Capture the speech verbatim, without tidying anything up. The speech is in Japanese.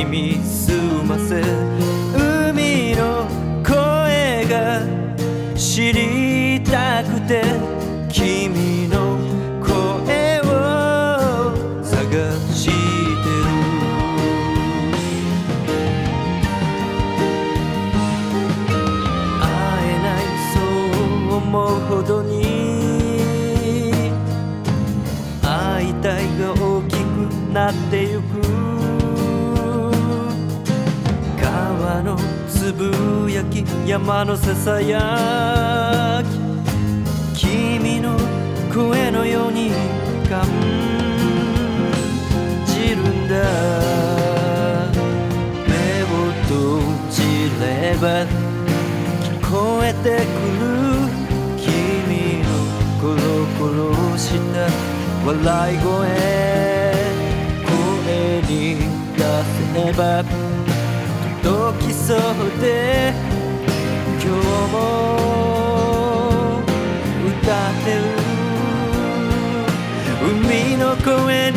耳すませ海の声が知りたくて君の声を探してる会えないそう思うほどに会いたいが大きくなってゆく川のつぶやき山のささやき君の声のように感じるんだ目を閉じれば聞こえてくる君のコロコロした笑い声声に出せば届きそうで今日も歌ってる海の声